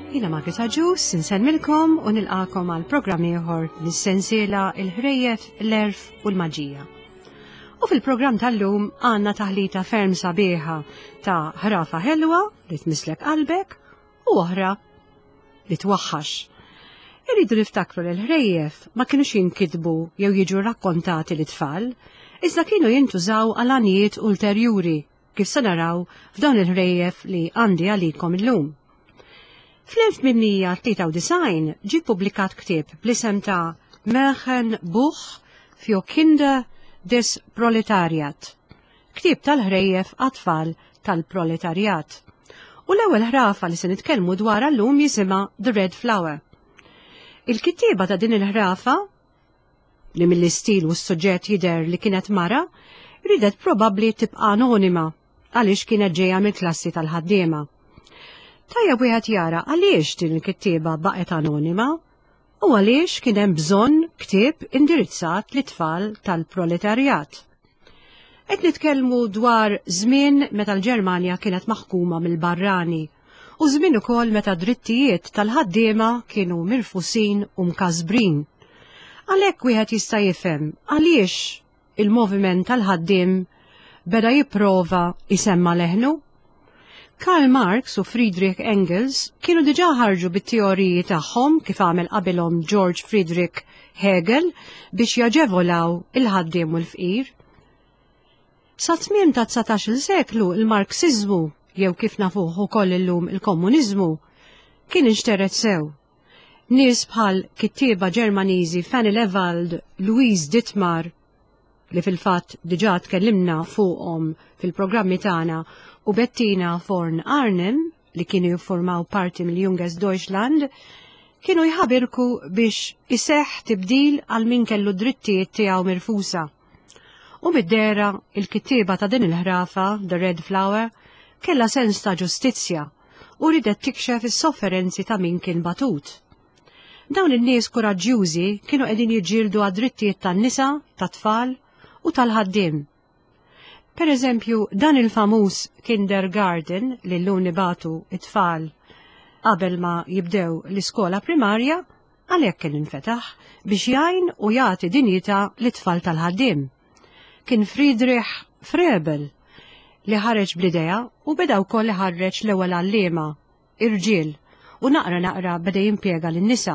Jina Margita Ġus, nsemmilkom u nilqakom għal programm ieħor mis-sensiela il-ħrejjef, l-erf u l-maġija. U fil-programm tal-lum għandna taħlita ferm sabiħa ta' ħrafa ħelwa li tmislek qalbek u oħra li twaħħax. Irridu niftakru li l-ħrejjef ma kienux jinkitbu jew jiġu rakkontati li tfal, iżda kienu jintużaw għal anijiet ulterjuri kif se naraw f'dawn il-ħrejjef li għandi għalikom illum. Fl-1893 ġie publikat ktieb bl-isem ta' Märchen Buch für Kinder des Proletariat, ktieb tal-ħrejjef għat-tfal tal-proletarjat. U l-ewwel ħrafa li se nitkellmu dwar llum jisimha The Red Flower. Il-kittieba ta' din il-ħrafa, li mill-istil u s-suġġett jidher li kienet mara, ridet probabbli tibqa' anonima għaliex kienet ġejja mill-klassi tal-ħaddiema. Tajja wieħed jara għaliex din il-kittieba baqgħet anonima u għaliex kien hemm bżonn ktieb indirizzat lit-tfal tal-proletarjat. Qed nitkellmu dwar żmien meta l-Ġermanja kienet maħkuma mill-barrani u żmien ukoll meta drittijiet tal-ħaddiema kienu mirfusin u mkasbrin. Għalhekk wieħed jista' jifhem għaliex il-moviment tal-ħaddiem beda jipprova isemma leħnu. Karl Marx u Friedrich Engels kienu diġà ħarġu bit-teoriji tagħhom kif għamel qabilhom George Friedrich Hegel biex jaġevolaw il-ħaddiem u l-fqir. Sa tmiem ta' 19 seklu il-Marxiżmu jew kif nafuh ukoll illum il-Komuniżmu kien inxteret sew. Nies bħal kittieba Ġermaniżi Fanny Lewald, Louise Dittmar li fil-fatt diġà tkellimna fuqhom fil-programmi tagħna u Bettina von Arnim li kienu jiffurmaw parti mill-Junges Deutschland kienu jħabirku biex iseħħ tibdil għal min kellu drittijiet tiegħu mirfusa. U mid-dera il-kittieba ta' din il-ħrafa, The Red Flower, kella sens ta' ġustizzja u ridet tikxef is-sofferenzi ta' min kien batut. Dawn in-nies kuraġġjużi kienu qegħdin jiġġieldu għad-drittijiet tan-nisa, tat-tfal u tal-ħaddiem. Per eżempju, dan il-famuż kindergarten li l-lum nibatu it-tfal qabel ma jibdew l-iskola primarja għalhekk kien infetaħ biex jgħin u jagħti dinjità lit-tfal tal-ħaddiem. Kien Friedrich Froebel li ħareġ bl-idea u beda wkoll ħarreġ l-ewwel għalliema, irġiel, u naqra beda jimpjega lin-nisa.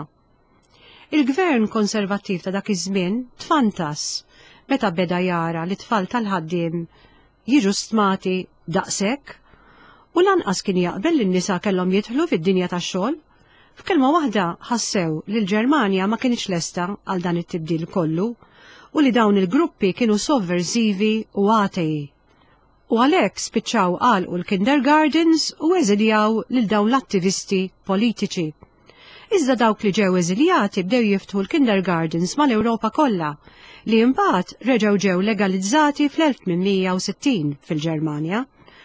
Il-gvern konservattiv ta' dak iż-żmien tfantas meta beda jara li t-tfal tal-ħaddiem jiġu stmati daqshekk u lanqas kien jaqbel li n-nisa kellhom jidħlu fid-dinja tax-xogħol. F'kelma waħda ħassew li l-Ġermanja ma kienx lesta għal dan it-tibdil kollu u li dawn il-gruppi kienu sovversivi u għatej. U għalhekk spiċċaw għalqu l-kindergardens u eżiljaw lil dawn l-attivisti politiċi. Iżda dawk li ġew eżiljati bdew jiftħu l-kindergardens mal-Ewropa kollha li imbagħad reġgħu ġew legalizzati fl-1860 fil-Ġermanja.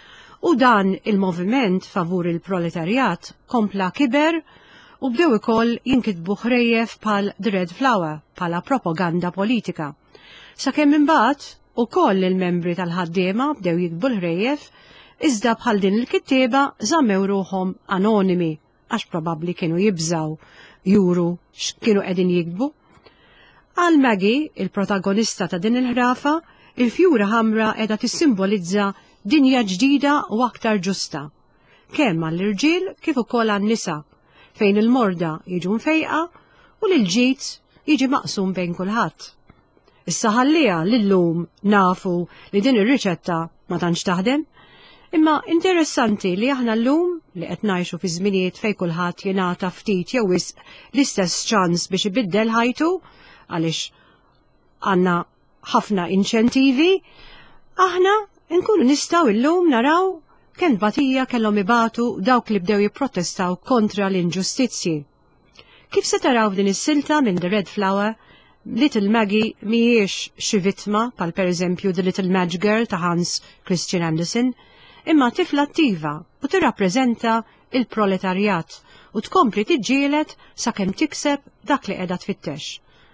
U dan il-moviment favur il-proletarjat kompla kiber u bdew ukoll jinkitbu ħrejjef bħal The Red Flower bħala propaganda politika. Sakemm imbagħad ukoll il-membri tal-ħaddiema bdew jikbu l-ħrejjef iżda bħal din il-kittieba żammew ruhom anonimi għax probabbli kienu jibżaw juru x'kienu qegħdin jikbu. Għal Maggie, il-protagonista ta' din il-ħrafa, il-fjura ħamra qiegħda tissimbolizza dinja ġdida u aktar ġusta, kemm għall-irġiel kif ukoll għan-nisa, fejn il-morda jiġu mfejqa u l-ġid jiġi maqsum bejn kulħadd. Issa ħallija lillum nafu li din ir-riċetta ma tantx taħdem, imma interessanti li aħna llum li qed ngħixu fi żminijiet fejn kulħadd jingħata ftit jew wisq l-istess ċans biex ibiddel ħajtu għaliex għandna ħafna inċentivi, aħna nkunu nistgħu llum naraw kemm tbatija kellhom ibatu dawk li bdew jipprotestaw kontra l-inġustizzji. Kif se taraw din is-silta minn The Red Flower, Little Maggie mhijiex xi vittma bħal pereżempju The Little Match Girl ta' Hans Christian Andersen, imma tifla attiva u tirrappreżenta il-proletarjat u tkompli tiġġieled sakemm tikseb dak li qiegħda tfittex.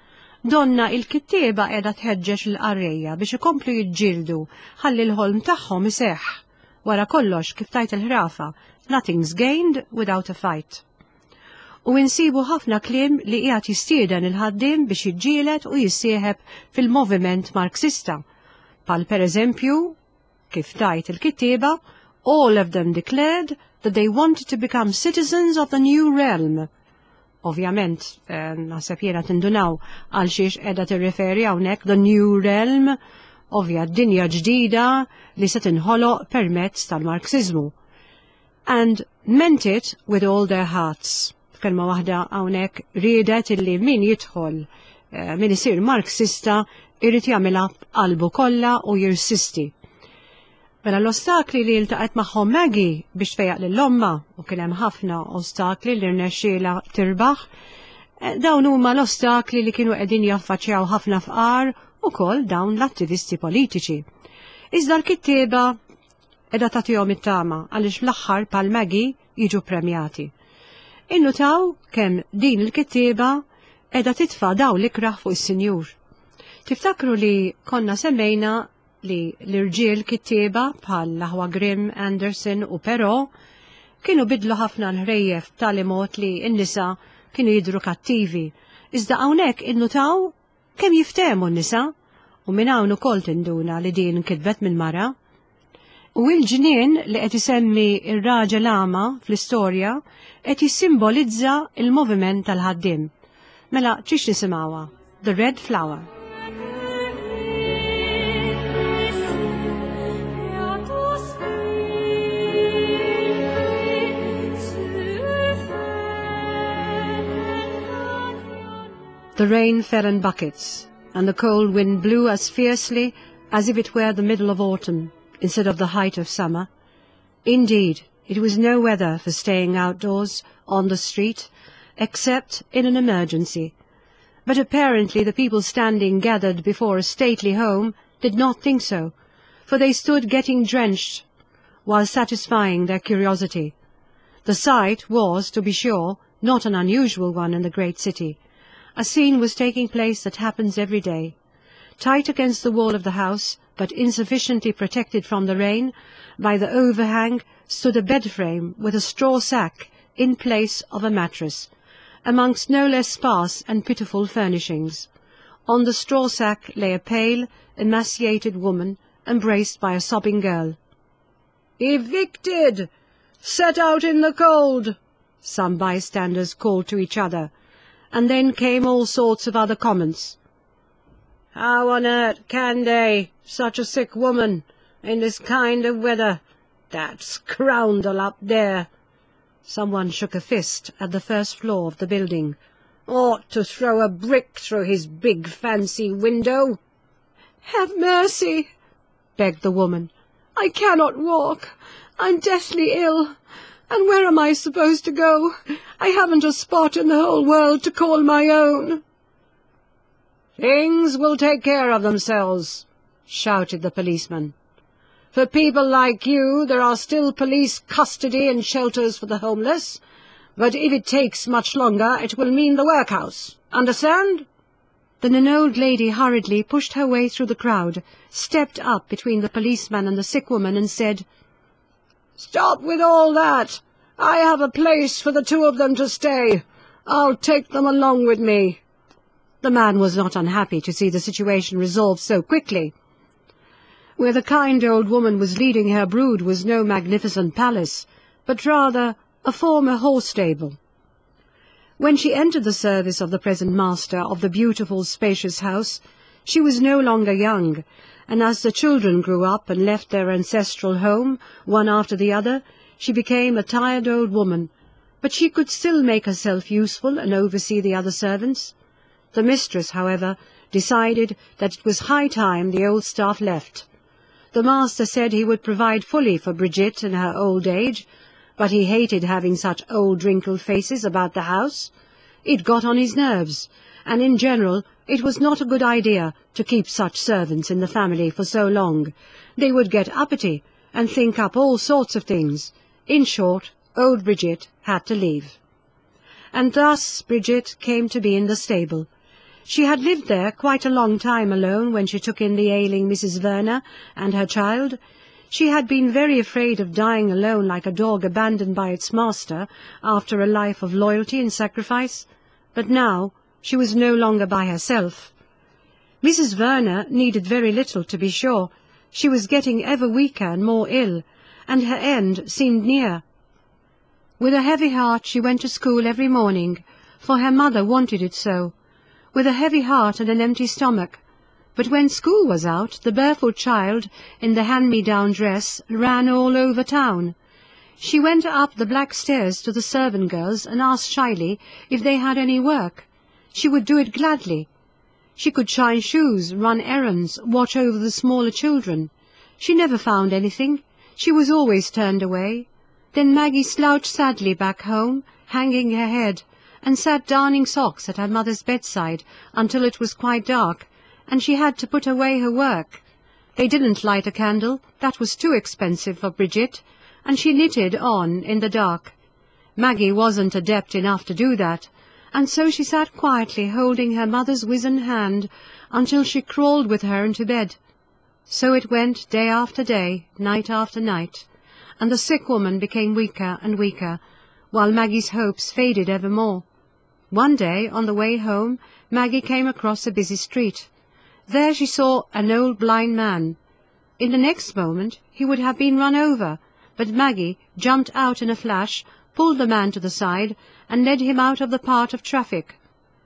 Donna il-kittieba qiegħda tħeġġeġ l-qarrejja biex ikomplu jiġġieldu ħalli l-ħolm tagħhom iseħħ. Wara kollox kif tajt il-ħrafa, nothing's gained without a fight. u insibu ħafna kliem li qiegħed jistieden il-ħaddiem biex jiġġieled u jissieħeb fil-moviment Marxista, pal pereżempju, kif tajt il-kittieba, all of them declared that they wanted to become citizens of the new realm. Ovvjament, naħseb jiena tindunaw għal xiex qiegħda tirreferi hawnhekk the new realm, ovvja dinja ġdida li se tinħoloq permezz tal-Marxiżmu. And meant it with all their hearts. Kelma waħda hawnhekk riedet illi min jidħol, min isir Marxista irid jagħmilha qalbu kollha u jirsisti. Mela l-ostakli li iltaqet magħhom Maggie biex tfejjaq lill-omma u kien hemm ħafna ostakli li rnexxiela tirbaħ, dawn huma l-ostakli li kienu qegħdin jaffaċċjaw ħafna fqar ukoll dawn l-attivisti politiċi. Iżda l-kittieba qiegħda tagħtihom it-tama għaliex fl-aħħar bħal Maggie jiġu premjati. Innutaw kemm din il-kittieba qiegħda titfa' dawn l-ikraħ fuq is-Sinjur. Tiftakru li konna semmejna li l-irġiel kittieba bħal Lahwa Grimm, Anderson u Perrault kienu bidlu ħafna l-ħrejjef b'tali mod li n-nisa kienu jidhru kattivi. Iżda hawnhekk innutaw kemm jiftehmu n-nisa u minn hawn ukoll tinduna li din kitbet minn mara. U l-ġnien li qed isemmi ir-raġel ama fl-istorja qed jissimbolizza il-moviment tal-ħaddiem. Mela ċiex nisimgħuha? The Red Flower. The rain fell in buckets, and the cold wind blew as fiercely as if it were the middle of autumn instead of the height of summer. Indeed, it was no weather for staying outdoors on the street, except in an emergency. But apparently the people standing gathered before a stately home did not think so, for they stood getting drenched while satisfying their curiosity. The sight was, to be sure, not an unusual one in the great city. A scene was taking place that happens every day. Tight against the wall of the house, but insufficiently protected from the rain, by the overhang stood a bed frame with a straw sack in place of a mattress, amongst no less sparse and pitiful furnishings. On the straw sack lay a pale, emaciated woman, embraced by a sobbing girl. "Evicted! Set out in the cold!" some bystanders called to each other, and then came all sorts of other comments. "How on earth can they, such a sick woman, in this kind of weather? That scoundrel up there!" Someone shook a fist at the first floor of the building. "Ought to throw a brick through his big fancy window." "Have mercy," begged the woman. "I cannot walk. I'm deathly ill. And where am I supposed to go? I haven't a spot in the whole world to call my own." "Things will take care of themselves," shouted the policeman. "For people like you there are still police custody and shelters for the homeless, but if it takes much longer it will mean the workhouse. Understand?" Then an old lady hurriedly pushed her way through the crowd, stepped up between the policeman and the sick woman and said, "Stop with all that. I have a place for the two of them to stay. I'll take them along with me." The man was not unhappy to see the situation resolved so quickly. Where the kind old woman was leading her brood was no magnificent palace, but rather a former horse stable. When she entered the service of the present master of the beautiful, spacious house, she was no longer young, and as the children grew up and left their ancestral home, one after the other, she became a tired old woman, but she could still make herself useful and oversee the other servants. The mistress, however, decided that it was high time the old staff left. The master said he would provide fully for Bridget in her old age, but he hated having such old wrinkled faces about the house. It got on his nerves, and in general it was not a good idea to keep such servants in the family for so long. They would get uppity and think up all sorts of things. In short, old Bridget had to leave. And thus Bridget came to be in the stable. She had lived there quite a long time alone when she took in the ailing Mrs. Verner and her child. She had been very afraid of dying alone like a dog abandoned by its master after a life of loyalty and sacrifice, but now she was no longer by herself. Mrs. Werner needed very little, to be sure. She was getting ever weaker and more ill, and her end seemed near. With a heavy heart she went to school every morning, for her mother wanted it so, with a heavy heart and an empty stomach. But when school was out, the barefoot child, in the hand-me-down dress, ran all over town. She went up the black stairs to the servant girls and asked shyly if they had any work. She would do it gladly. She could shine shoes, run errands, watch over the smaller children. She never found anything. She was always turned away. Then Maggie slouched sadly back home, hanging her head, and sat darning socks at her mother's bedside until it was quite dark, and she had to put away her work. They didn't light a candle, that was too expensive for Bridget, and she knitted on in the dark. Maggie wasn't adept enough to do that, and so she sat quietly holding her mother's wizened hand until she crawled with her into bed. So it went day after day, night after night, and the sick woman became weaker and weaker, while Maggie's hopes faded ever more. One day, on the way home, Maggie came across a busy street. There she saw an old blind man. In the next moment he would have been run over, but Maggie jumped out in a flash, pulled the man to the side, and led him out of the path of traffic.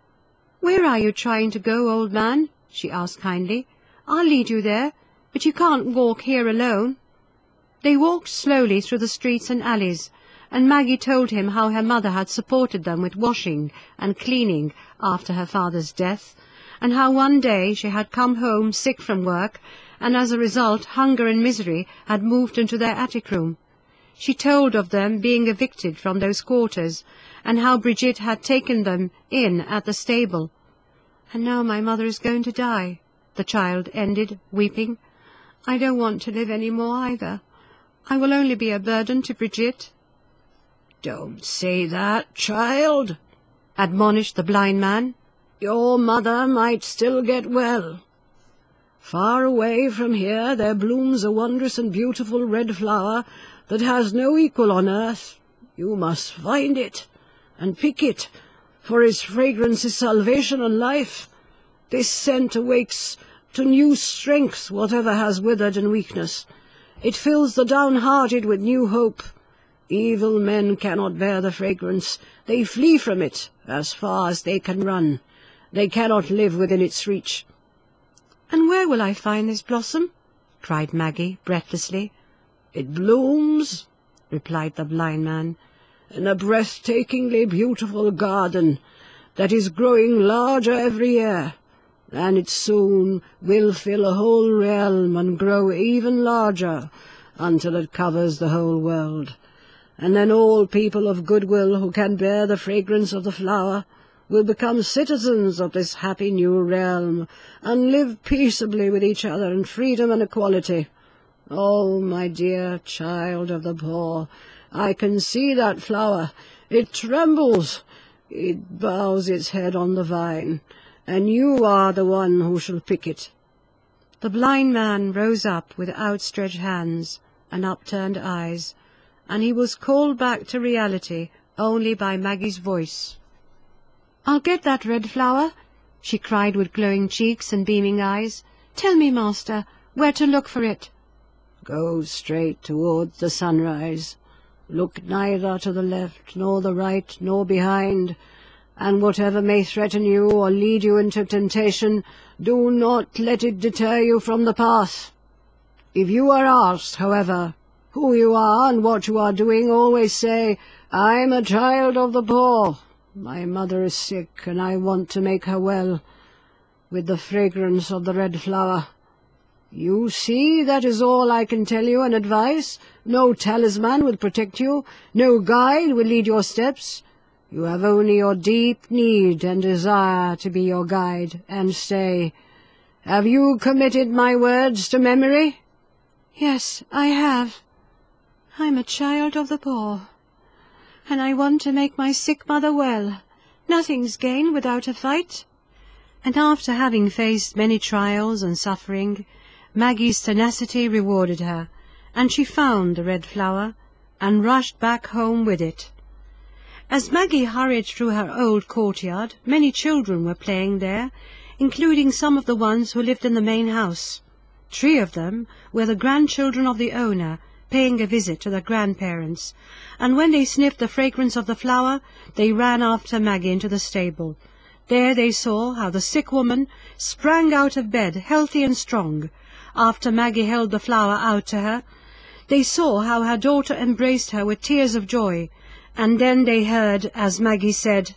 "Where are you trying to go, old man?" she asked kindly. "I'll lead you there, but you can't walk here alone." They walked slowly through the streets and alleys, and Maggie told him how her mother had supported them with washing and cleaning after her father's death, and how one day she had come home sick from work, and as a result hunger and misery had moved into their attic room. She told of them being evicted from those quarters, and how Bridget had taken them in at the stable. "And now my mother is going to die," the child ended, weeping. "I don't want to live any more either. I will only be a burden to Bridget." "Don't say that, child," admonished the blind man. "Your mother might still get well. Far away from here there blooms a wondrous and beautiful red flower that has no equal on earth. You must find it and pick it, for its fragrance is salvation and life. This scent awakes to new strength whatever has withered in weakness. It fills the downhearted with new hope. Evil men cannot bear the fragrance. They flee from it as far as they can run. They cannot live within its reach." "And where will I find this blossom?" cried Maggie breathlessly. "It blooms," replied the blind man, "in a breathtakingly beautiful garden that is growing larger every year, and it soon will fill a whole realm and grow even larger until it covers the whole world. And then all people of goodwill who can bear the fragrance of the flower will become citizens of this happy new realm, and live peaceably with each other in freedom and equality. Oh, my dear child of the poor, I can see that flower. It trembles. It bows its head on the vine, and you are the one who shall pick it." The blind man rose up with outstretched hands and upturned eyes, and he was called back to reality only by Maggie's voice. "I'll get that red flower," she cried with glowing cheeks and beaming eyes. "Tell me, master, where to look for it." "Go straight towards the sunrise. Look neither to the left nor the right nor behind, and whatever may threaten you or lead you into temptation, do not let it deter you from the path. If you are asked, however, who you are and what you are doing, always say, 'I'm a child of the poor. My mother is sick, and I want to make her well with the fragrance of the red flower.' You see, that is all I can tell you and advise. No talisman will protect you, no guide will lead your steps. You have only your deep need and desire to be your guide and stay. Have you committed my words to memory?" "Yes, I have. I'm a child of the poor, and I want to make my sick mother well. Nothing's gained without a fight." And after having faced many trials and suffering, Maggie's tenacity rewarded her, and she found the red flower and rushed back home with it. As Maggie hurried through her old courtyard, many children were playing there, including some of the ones who lived in the main house. 3 of them were the grandchildren of the owner, paying a visit to their grandparents, and when they sniffed the fragrance of the flower, they ran after Maggie into the stable. There they saw how the sick woman sprang out of bed, healthy and strong, after Maggie held the flower out to her. They saw how her daughter embraced her with tears of joy, and then they heard as Maggie said,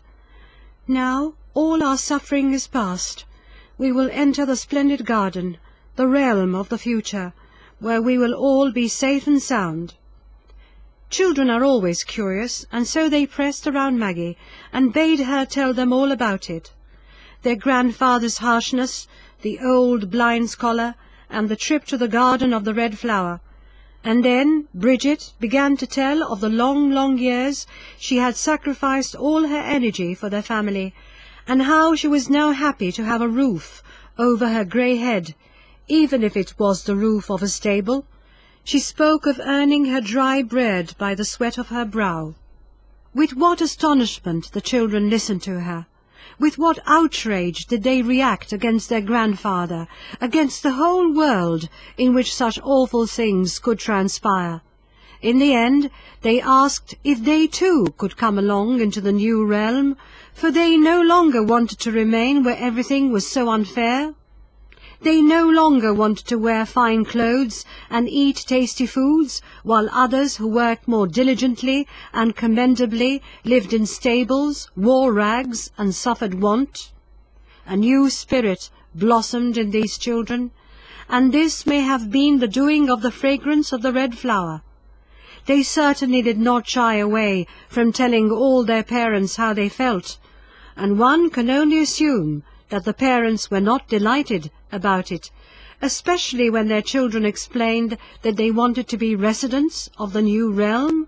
"Now all our suffering is past. We will enter the splendid garden, the realm of the future, where we will all be safe and sound." Children are always curious, and so they pressed around Maggie and bade her tell them all about it. Their grandfather's harshness, the old blind scholar, and the trip to the garden of the red flower. And then Bridget began to tell of the long, long years she had sacrificed all her energy for their family, and how she was now happy to have a roof over her grey head, even if it was the roof of a stable. She spoke of earning her dry bread by the sweat of her brow. With what astonishment the children listened to her! With what outrage did they react against their grandfather, against the whole world in which such awful things could transpire. In the end, they asked if they too could come along into the new realm, for they no longer wanted to remain where everything was so unfair. They no longer wanted to wear fine clothes and eat tasty foods, while others who worked more diligently and commendably lived in stables, wore rags, and suffered want. A new spirit blossomed in these children, and this may have been the doing of the fragrance of the red flower. They certainly did not shy away from telling all their parents how they felt, and one can only assume that the parents were not delighted about it, especially when their children explained that they wanted to be residents of the new realm.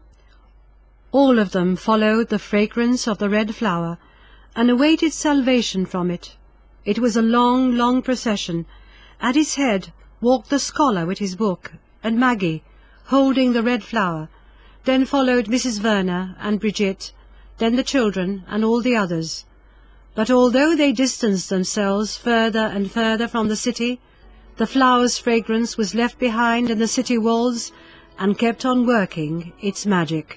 All of them followed the fragrance of the red flower and awaited salvation from it. It was a long, long procession. At its head walked the scholar with his book, and Maggie, holding the red flower. Then followed Mrs. Verner and Bridget, then the children and all the others. But although they distanced themselves further and further from the city, the flower's fragrance was left behind in the city walls and kept on working its magic.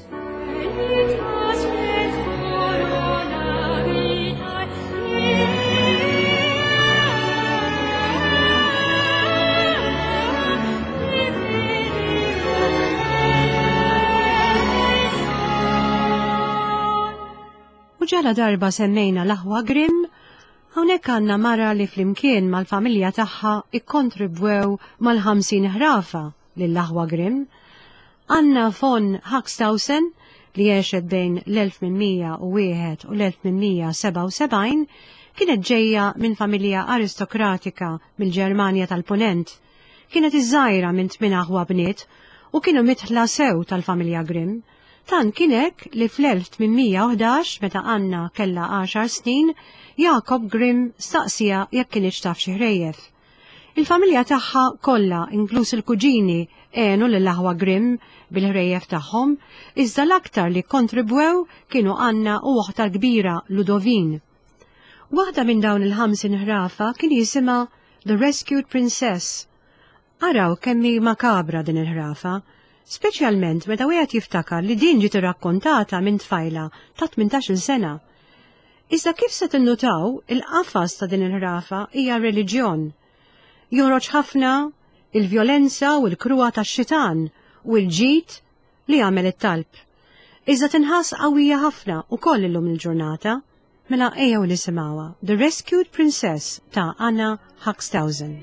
U ġala darba semmejna l-aħwa Grimm, hawnhekk għandna mara li flimkien mal-familja tagħha ikkontribwew mal-50 ħrafa lill-aħwa Grimm. Anna von Haxthausen li għexet bejn l-1801 u l-1877 kienet ġejja minn familja aristokratika mill-Ġermanja tal-Punent. Kienet iż-żgħira minn 8 aħwa bniet u kienu mitħla sew tal-familja Grimm. Tan kienek li fl-1811, meta Anna kella 10 snin, Jakob Grimm staqsija jekk kienx taf xi ħrejjef. Il-familja tagħha kollha, inkluż il-kuġini, għenu lill-aħwa Grimm bil-ħrejjef tagħhom, iżda l-aktar li kontribwew kienu Anna u oħta kbira Ludovin. Waħda minn dawn il-50 ħrafa kien jisimha The Rescued Princess. Araw kemmi makabra din il-ħrafa, speċjalment meta wieħed jiftakar li din ġiet irrakkontata minn tfajla ta' 18-il sena. Iżda kif se tinnutaw il-qafas ta' din il-ħrafa hija reliġjon. Joħroġ ħafna il-vjolenza u l-kruha tax-xitan u l-ġid li għamel it-talb. Iżda tinħass qawwija ħafna wkoll illum il-ġurnata, mela ejjew nisimgħuha The Rescued Princess ta' Anna Haxthausen.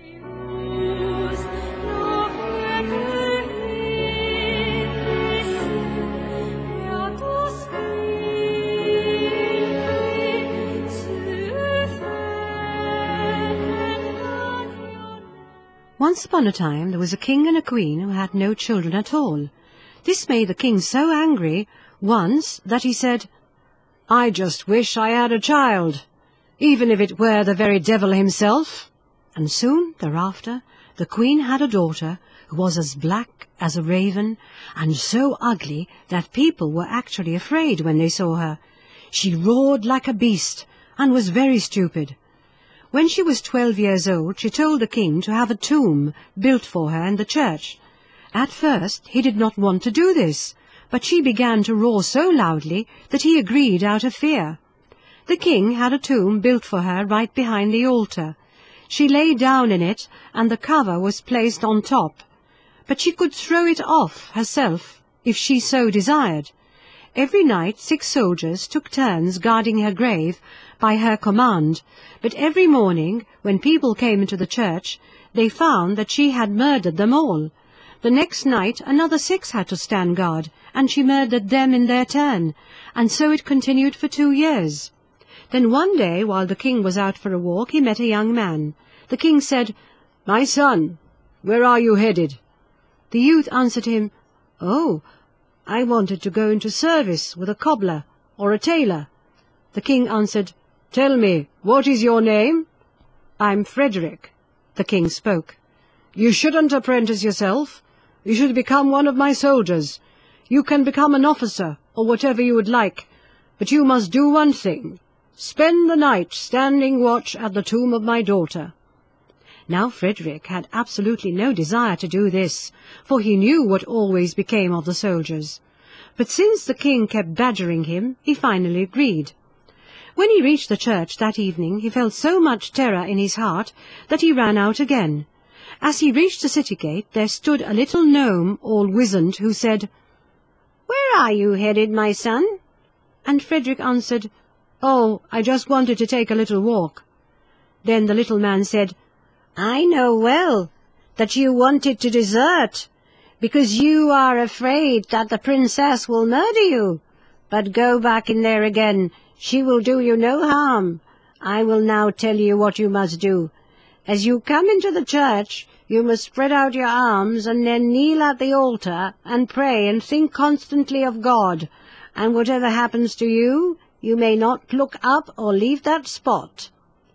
Once upon a time there was a king and a queen who had no children at all. This made the king so angry once that he said, "I just wish I had a child, even if it were the very devil himself." And soon thereafter the queen had a daughter was as black as a raven and so ugly that people were actually afraid when they saw her. She roared like a beast and was very stupid. When she was 12 years old, she told the king to have a tomb built for her in the church. At first, he did not want to do this, but she began to roar so loudly that he agreed out of fear. The king had a tomb built for her right behind the altar. She lay down in it, and the cover was placed on top. But she could throw it off herself, if she so desired. Every night 6 soldiers took turns guarding her grave by her command, but every morning, when people came into the church, they found that she had murdered them all. The next night another 6 had to stand guard, and she murdered them in their turn, and so it continued for 2 years. Then one day, while the king was out for a walk, he met a young man. The king said, "My son, where are you headed?" The youth answered him, "Oh, I wanted to go into service with a cobbler or a tailor." The king answered, "Tell me, what is your name?" "I'm Frederick," the king spoke. "You shouldn't apprentice yourself. You should become one of my soldiers. You can become an officer or whatever you would like, but you must do one thing. Spend the night standing watch at the tomb of my daughter." Now Frederick had absolutely no desire to do this, for he knew what always became of the soldiers. But since the king kept badgering him, he finally agreed. When he reached the church that evening, he felt so much terror in his heart that he ran out again. As he reached the city gate, there stood a little gnome, all wizened, who said, "Where are you headed, my son?" And Frederick answered, "Oh, I just wanted to take a little walk." Then the little man said, "I know well that you wanted to desert, because you are afraid that the princess will murder you. But go back in there again. She will do you no harm. I will now tell you what you must do. As you come into the church, you must spread out your arms and then kneel at the altar and pray and think constantly of God. And whatever happens to you, you may not look up or leave that spot."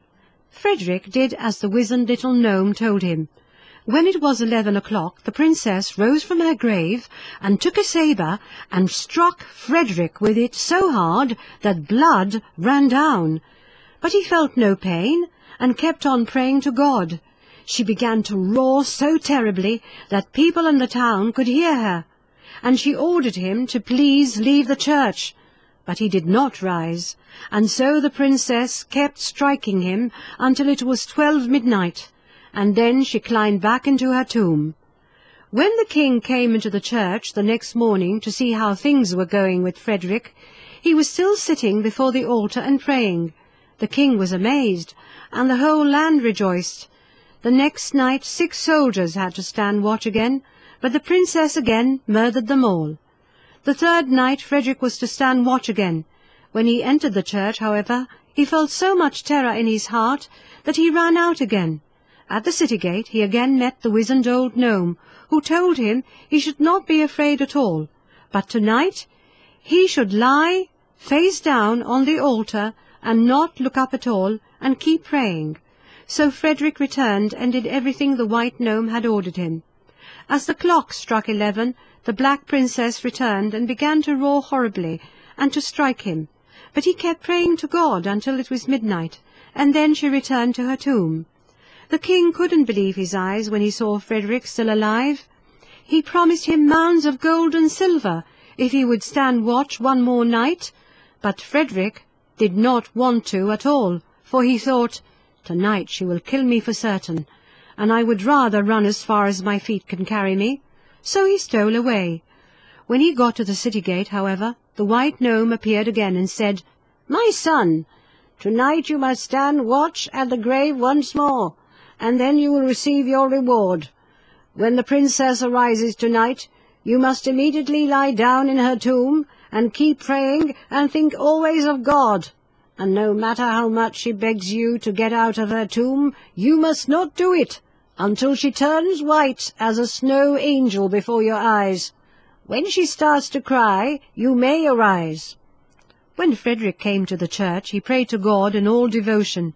Frederick did as the wizened little gnome told him. When it was 11 o'clock, the princess rose from her grave and took a sabre and struck Frederick with it so hard that blood ran down. But he felt no pain and kept on praying to God. She began to roar so terribly that people in the town could hear her, and she ordered him to please leave the church. But he did not rise, and so the princess kept striking him until it was 12 midnight, and then she climbed back into her tomb. When the king came into the church the next morning to see how things were going with Frederick, he was still sitting before the altar and praying. The king was amazed, and the whole land rejoiced. The next night 6 soldiers had to stand watch again, but the princess again murdered them all. The 3rd night Frederick was to stand watch again. When he entered the church, however, he felt so much terror in his heart that he ran out again. At the city gate he again met the wizened old gnome, who told him he should not be afraid at all, but tonight he should lie face down on the altar and not look up at all and keep praying. So Frederick returned and did everything the white gnome had ordered him. As the clock struck 11, the black princess returned and began to roar horribly and to strike him, but he kept praying to God until it was midnight, and then she returned to her tomb. The king couldn't believe his eyes when he saw Frederick still alive. He promised him mounds of gold and silver if he would stand watch one more night, but Frederick did not want to at all, for he thought, "Tonight she will kill me for certain, and I would rather run as far as my feet can carry me." So he stole away. When he got to the city gate, however, the white gnome appeared again and said, "My son, tonight you must stand watch at the grave once more, and then you will receive your reward. When the princess arises tonight, you must immediately lie down in her tomb and keep praying and think always of God. And no matter how much she begs you to get out of her tomb, you must not do it until she turns white as a snow angel before your eyes. When she starts to cry, you may arise." When Frederick came to the church, he prayed to God in all devotion.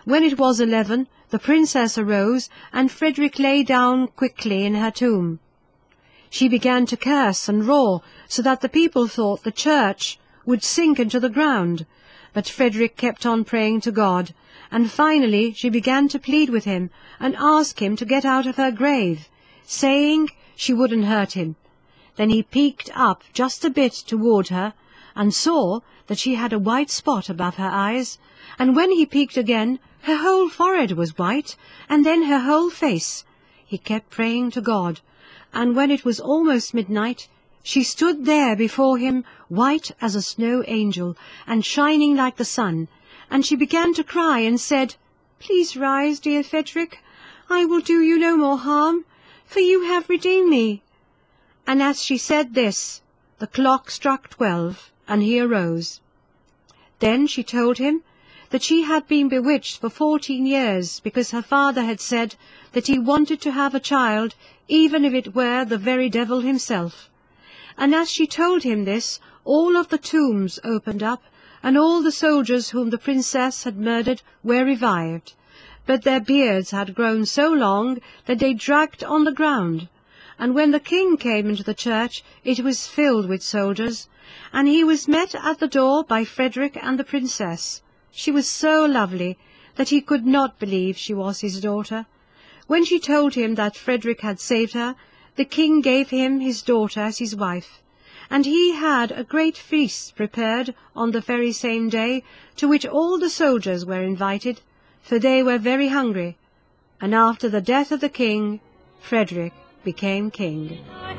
When it was 11, the princess arose, and Frederick lay down quickly in her tomb. She began to curse and roar, so that the people thought the church would sink into the ground. But Frederick kept on praying to God, and finally she began to plead with him and ask him to get out of her grave, saying she wouldn't hurt him. Then he peeked up just a bit toward her and saw that she had a white spot above her eyes, and when he peeked again, her whole forehead was white, and then her whole face. He kept praying to God, and when it was almost midnight, she stood there before him, white as a snow angel, and shining like the sun, and she began to cry and said, "Please rise, dear Frederick. I will do you no more harm, for you have redeemed me." And as she said this, the clock struck 12, and he arose. Then she told him that she had been bewitched for 14 years, because her father had said that he wanted to have a child, even if it were the very devil himself. And as she told him this, all of the tombs opened up, and all the soldiers whom the princess had murdered were revived. But their beards had grown so long that they dragged on the ground. And when the king came into the church, it was filled with soldiers, and he was met at the door by Frederick and the princess. She was so lovely that he could not believe she was his daughter. When she told him that Frederick had saved her, the king gave him his daughter as his wife, and he had a great feast prepared on the very same day, to which all the soldiers were invited, for they were very hungry. And after the death of the king, Frederick became king.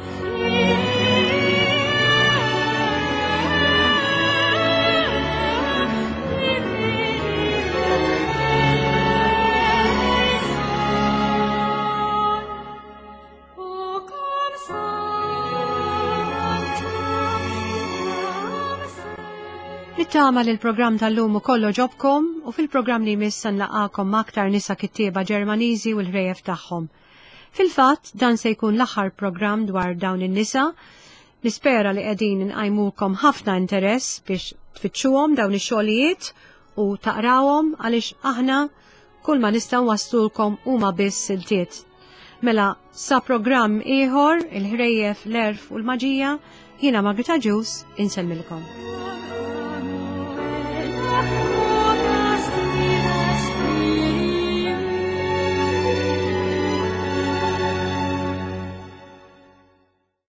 Nittama li l-programm tal-lum kollu ġobkom u fil-programm li jmiss nlaqakom ma' aktar nisa kittieba Ġermaniżi u l-ħrejjef tagħhom. Fil-fatt dan se jkun l-aħħar programm dwar dawn in-nisa. Nispera li qegħdin inqajmulkom ħafna interess biex tfittxuhom dawn ix-xogħlijiet u taqrawhom għaliex aħna kull ma nistgħu nwaslulkom huma biss siltiet. Mela sa programm ieħor il-ħrejjef, l-erf u l-maġija, jiena Margrita Ġus insellmilkom.